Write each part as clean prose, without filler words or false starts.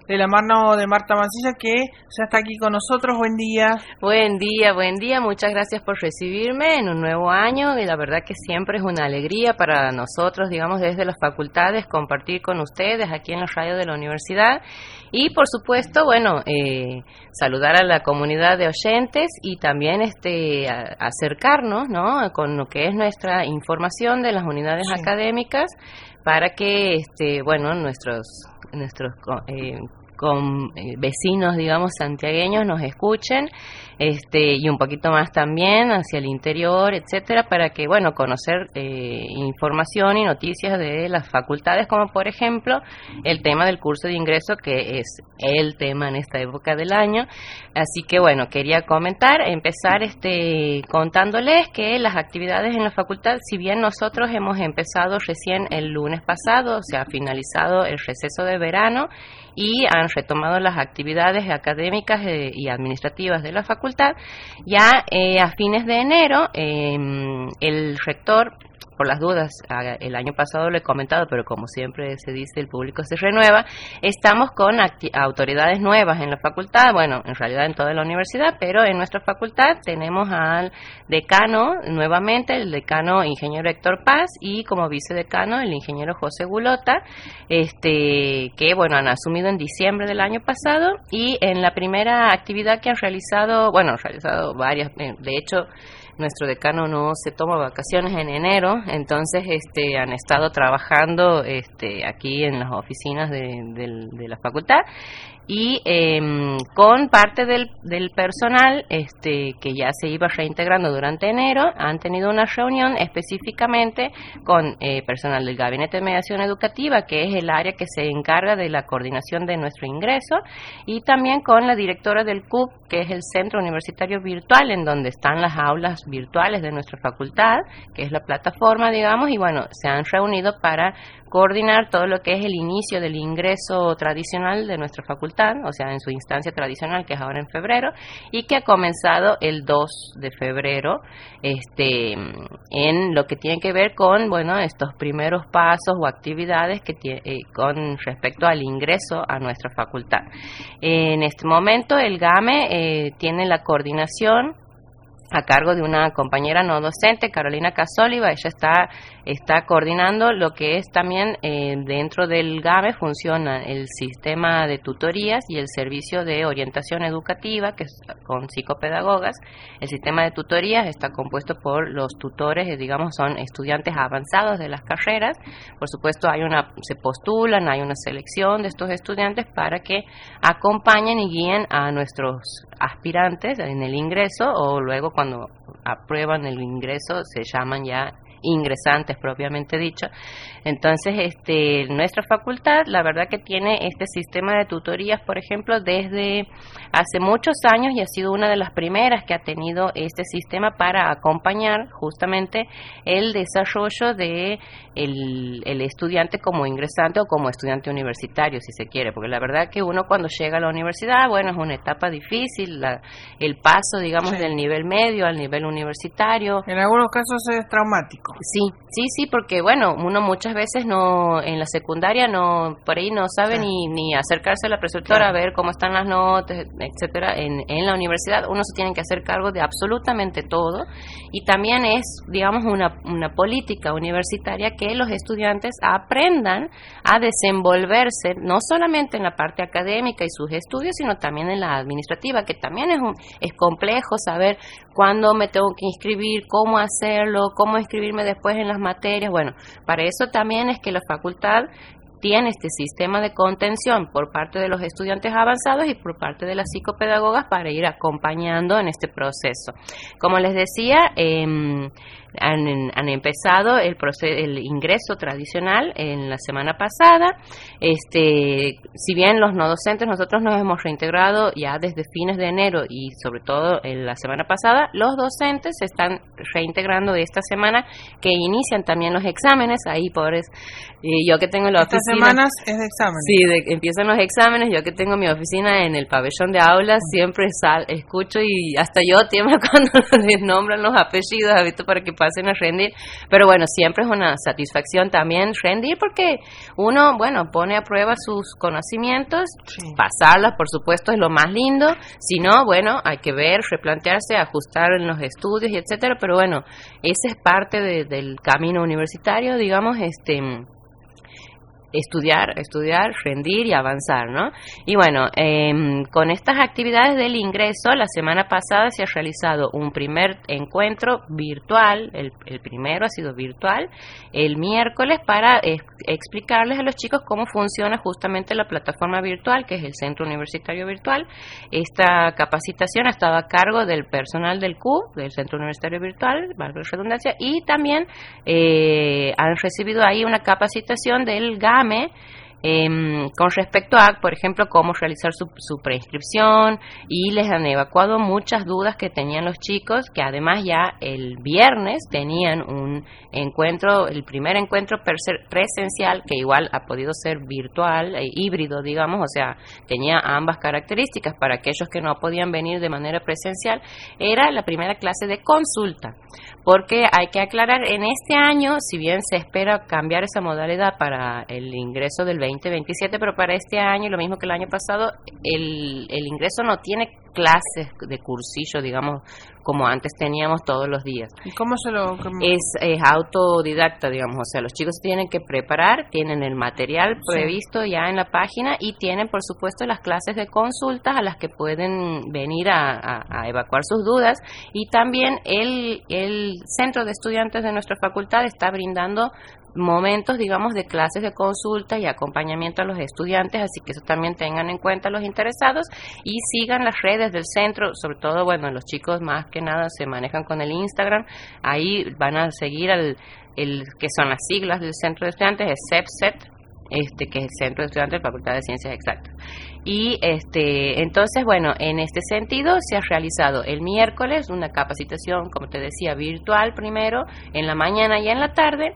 de la mano de Marta Mancilla, que ya está aquí con nosotros. Buen día. Buen día. Muchas gracias por recibirme en un nuevo año y la verdad que siempre es una alegría para nosotros, digamos, desde las facultades, compartir con ustedes aquí en la radio de la universidad y, por supuesto, bueno, saludar a la comunidad de oyentes y también acercarnos, ¿no?, con lo que es nuestra información de las unidades académicas para que, bueno, nuestros vecinos, digamos, santiagueños nos escuchen, y un poquito más también hacia el interior, etcétera, para que, bueno, conocer información y noticias de las facultades, como por ejemplo el tema del curso de ingreso, que es el tema en esta época del año. Así que, bueno, quería empezar contándoles que las actividades en la facultad, si bien nosotros hemos empezado recién el lunes pasado, se ha finalizado el receso de verano y han retomado las actividades académicas y administrativas de la facultad, ya a fines de enero el rector, por las dudas, el año pasado lo he comentado, pero como siempre se dice, el público se renueva, estamos con autoridades nuevas en la facultad, bueno, en realidad en toda la universidad, pero en nuestra facultad tenemos al decano, nuevamente, el decano ingeniero Héctor Paz, y como vicedecano el ingeniero José Gulota, que, bueno, han asumido en diciembre del año pasado, y en la primera actividad que han realizado varias, de hecho, nuestro decano no se toma vacaciones en enero, entonces han estado trabajando aquí en las oficinas de la facultad y con parte del personal que ya se iba reintegrando durante enero. Han tenido una reunión específicamente con personal del Gabinete de Mediación Educativa, que es el área que se encarga de la coordinación de nuestro ingreso, y también con la directora del CUP, que es el Centro Universitario Virtual, en donde están las aulas virtuales de nuestra facultad, que es la plataforma, digamos, y bueno, se han reunido para coordinar todo lo que es el inicio del ingreso tradicional de nuestra facultad, o sea, en su instancia tradicional, que es ahora en febrero, y que ha comenzado el 2 de febrero, en lo que tiene que ver con, bueno, estos primeros pasos o actividades con respecto al ingreso a nuestra facultad. En este momento el GAME tiene la coordinación a cargo de una compañera no docente, Carolina Casóliva. Ella está coordinando lo que es también dentro del GAME funciona el sistema de tutorías y el servicio de orientación educativa, que es con psicopedagogas. El sistema de tutorías está compuesto por los tutores, digamos, son estudiantes avanzados de las carreras. Por supuesto, se postulan, hay una selección de estos estudiantes para que acompañen y guíen a nuestros aspirantes en el ingreso, o luego cuando aprueban el ingreso se llaman ya ingresantes propiamente dicho. Entonces, nuestra facultad, la verdad que tiene este sistema de tutorías, por ejemplo, desde hace muchos años, y ha sido una de las primeras que ha tenido este sistema para acompañar justamente el desarrollo de el estudiante como ingresante o como estudiante universitario, si se quiere, porque la verdad que uno cuando llega a la universidad, bueno, es una etapa difícil, el paso, digamos, del nivel medio al nivel universitario. En algunos casos es traumático. Sí, porque bueno, uno muchas veces en la secundaria por ahí no sabe ni acercarse a la preceptora a ver cómo están las notas, etcétera. En la universidad uno se tiene que hacer cargo de absolutamente todo, y también es, digamos, una política universitaria que los estudiantes aprendan a desenvolverse no solamente en la parte académica y sus estudios, sino también en la administrativa, que también es complejo saber cuándo me tengo que inscribir, cómo hacerlo, cómo inscribirme después en las materias. Bueno, para eso también es que la facultad tiene este sistema de contención por parte de los estudiantes avanzados y por parte de las psicopedagogas para ir acompañando en este proceso. Como les decía, han empezado el ingreso tradicional en la semana pasada. Si bien los no docentes, nosotros nos hemos reintegrado ya desde fines de enero y sobre todo en la semana pasada, los docentes se están reintegrando de esta semana, que inician también los exámenes. Ahí, pobres, yo que tengo la oficina. semanas es de exámenes. Sí, empiezan los exámenes. Yo que tengo mi oficina en el pabellón de aulas, siempre escucho y hasta yo tiemblo cuando les nombran los apellidos, ¿has visto? Para que pasen a rendir. Pero bueno, siempre es una satisfacción también rendir porque uno, bueno, pone a prueba sus conocimientos, pasarlas, por supuesto, es lo más lindo. Si no, bueno, hay que ver, replantearse, ajustar en los estudios y etcétera. Pero bueno, esa es parte del camino universitario, digamos, estudiar, rendir y avanzar, ¿no? Y bueno, con estas actividades del ingreso, la semana pasada se ha realizado un primer encuentro virtual, el primero ha sido virtual, el miércoles para explicarles a los chicos cómo funciona justamente la plataforma virtual, que es el Centro Universitario Virtual. Esta capacitación ha estado a cargo del personal del CU, del Centro Universitario Virtual, valga la redundancia, y también han recibido ahí una capacitación del GAME, con respecto a, por ejemplo, cómo realizar su preinscripción, y les han evacuado muchas dudas que tenían los chicos, que además ya el viernes tenían un encuentro, el primer encuentro presencial, que igual ha podido ser virtual, híbrido, digamos, o sea, tenía ambas características. Para aquellos que no podían venir de manera presencial, era la primera clase de consulta, porque hay que aclarar, en este año, si bien se espera cambiar esa modalidad para el ingreso del 2027, pero para este año, lo mismo que el año pasado, el ingreso no tiene clases de cursillo, digamos, como antes teníamos todos los días. ¿Y cómo se lo...? Es autodidacta, digamos, o sea, los chicos se tienen que preparar, tienen el material previsto ya en la página y tienen, por supuesto, las clases de consultas a las que pueden venir a evacuar sus dudas, y también el centro de estudiantes de nuestra facultad está brindando momentos, digamos, de clases de consulta y acompañamiento a los estudiantes, así que eso también tengan en cuenta los interesados y sigan las redes del centro, sobre todo, bueno, los chicos más que nada se manejan con el Instagram, ahí van a seguir que son las siglas del centro de estudiantes, es CEPSET, que es el Centro de Estudiantes de la Facultad de Ciencias Exactas. Y entonces, bueno, en este sentido se ha realizado el miércoles una capacitación, como te decía, virtual primero, en la mañana y en la tarde.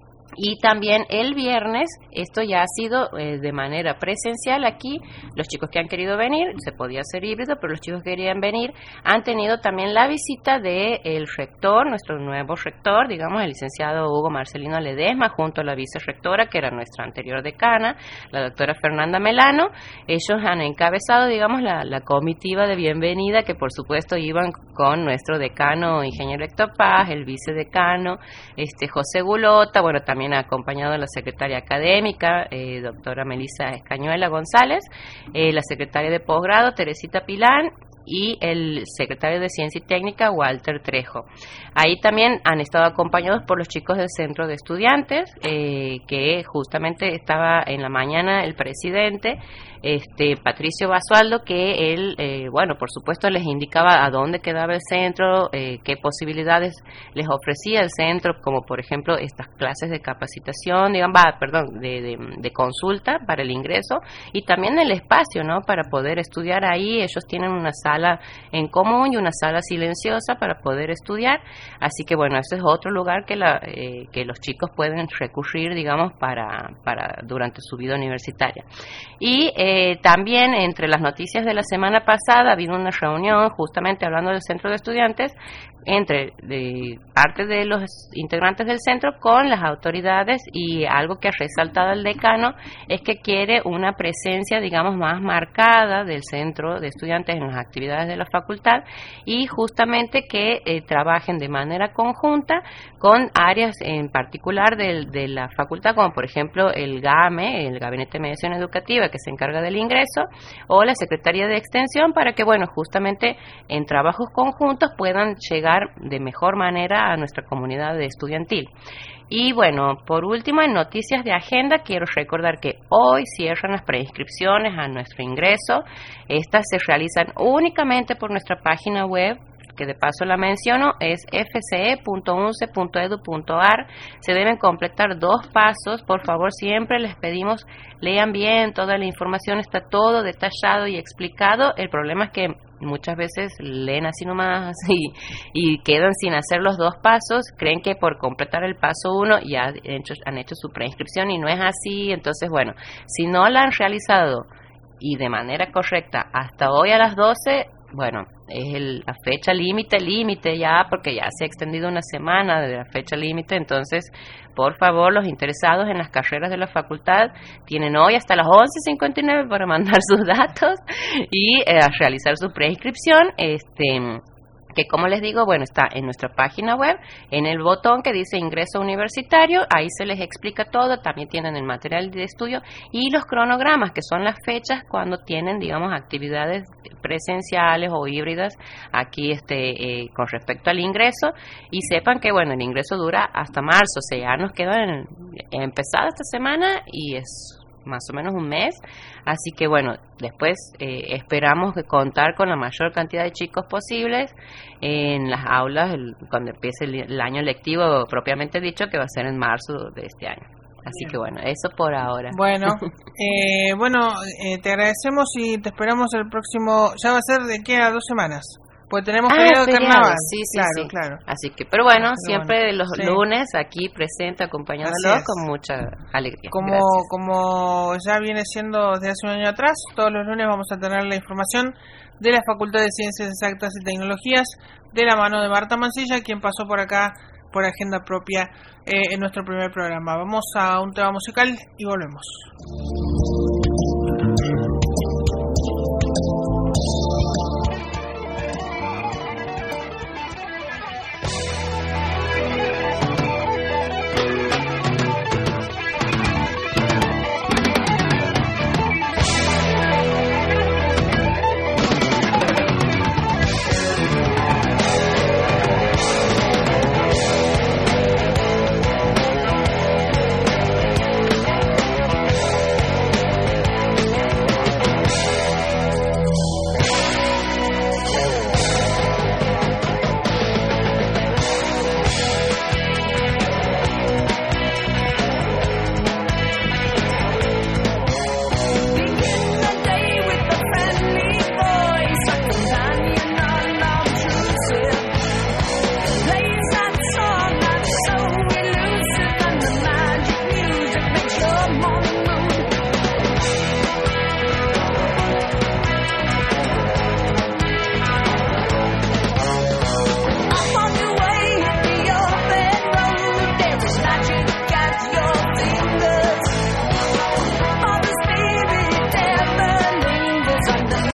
Y también el viernes, esto ya ha sido de manera presencial aquí, los chicos que han querido venir, se podía hacer híbrido, pero los chicos que querían venir han tenido también la visita del rector, nuestro nuevo rector, digamos, el licenciado Hugo Marcelino Ledesma, junto a la vicerrectora, que era nuestra anterior decana, la doctora Fernanda Melano. Ellos han encabezado, digamos, la comitiva de bienvenida, que por supuesto iban con nuestro decano, ingeniero Héctor Paz, el vicedecano, José Gulota, bueno, también ha acompañado a la secretaria académica, doctora Melisa Escañuela González, la secretaria de posgrado, Teresita Pilán, y el secretario de Ciencia y Técnica, Walter Trejo. Ahí también han estado acompañados por los chicos del Centro de Estudiantes, que justamente estaba en la mañana el presidente, Patricio Basualdo, que él, bueno, por supuesto les indicaba a dónde quedaba el centro, qué posibilidades les ofrecía el centro, como por ejemplo estas clases de capacitación, digamos, de consulta para el ingreso, y también el espacio, ¿no?, para poder estudiar ahí. Ellos tienen una sala en común y una sala silenciosa para poder estudiar, así que bueno, ese es otro lugar que los chicos pueden recurrir, digamos, para durante su vida universitaria. Y también, entre las noticias de la semana pasada, ha habido una reunión justamente hablando del centro de estudiantes entre parte de los integrantes del centro con las autoridades, y algo que ha resaltado el decano es que quiere una presencia, digamos, más marcada del centro de estudiantes en las actividades de la facultad, y justamente que trabajen de manera conjunta con áreas en particular de la facultad, como por ejemplo el GAME, el Gabinete de Mediación Educativa, que se encarga del ingreso, o la Secretaría de Extensión, para que, bueno, justamente en trabajos conjuntos puedan llegar de mejor manera a nuestra comunidad estudiantil. Y bueno, por último, en noticias de agenda, quiero recordar que hoy cierran las preinscripciones a nuestro ingreso. Estas se realizan únicamente por nuestra página web, que de paso la menciono, es fce.unce.edu.ar. Se deben completar 2 pasos. Por favor, siempre les pedimos lean bien toda la información, está todo detallado y explicado. El problema es que muchas veces leen así nomás y quedan sin hacer los 2 pasos, creen que por completar el paso 1 ya han hecho su preinscripción y no es así. Entonces, bueno, si no la han realizado y de manera correcta hasta hoy a las 12, bueno, es la fecha límite ya, porque ya se ha extendido una semana de la fecha límite. Entonces, por favor, los interesados en las carreras de la facultad tienen hoy hasta las 11:59 para mandar sus datos y realizar su preinscripción. Que como les digo, bueno, está en nuestra página web, en el botón que dice ingreso universitario, ahí se les explica todo. También tienen el material de estudio y los cronogramas, que son las fechas cuando tienen, digamos, actividades presenciales o híbridas aquí con respecto al ingreso. Y sepan que, bueno, el ingreso dura hasta marzo, o sea, ya nos queda empezada esta semana y es más o menos un mes, así que bueno, después esperamos contar con la mayor cantidad de chicos posibles en las aulas cuando empiece el año lectivo propiamente dicho, que va a ser en marzo de este año. Así que bueno, eso por ahora. Bueno, te agradecemos y te esperamos el próximo, ya va a ser de qué a 2 semanas. Pues tenemos feriado de carnaval. Sí, claro. Así que, pero bueno, siempre los lunes aquí presente, acompañándolos con mucha alegría. Como ya viene siendo desde hace un año atrás, todos los lunes vamos a tener la información de la Facultad de Ciencias Exactas y Tecnologías de la mano de Marta Mancilla, quien pasó por acá por agenda propia en nuestro primer programa. Vamos a un tema musical y volvemos.